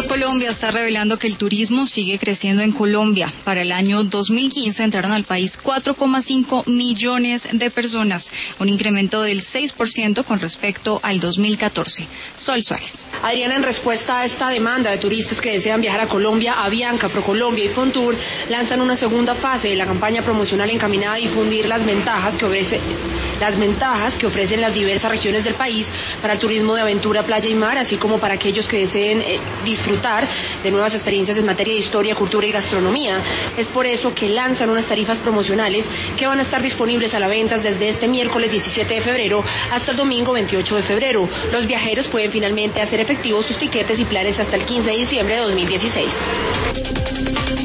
Colombia está revelando que el turismo sigue creciendo en Colombia. Para el año 2015 entraron al país 4,5 millones de personas, un incremento del 6% con respecto al 2014. Sol Suárez. Adriana, en respuesta a esta demanda de turistas que desean viajar a Colombia, Avianca, ProColombia y Fontour lanzan una segunda fase de la campaña promocional encaminada a difundir las ventajas que ofrecen las diversas regiones del país para el turismo de aventura, playa y mar, así como para aquellos que deseen disfrutar de nuevas experiencias en materia de historia, cultura y gastronomía. Es por eso que lanzan unas tarifas promocionales que van a estar disponibles a la venta desde este miércoles 17 de febrero hasta el domingo 28 de febrero. Los viajeros pueden finalmente hacer efectivos sus tiquetes y planes hasta el 15 de diciembre de 2016.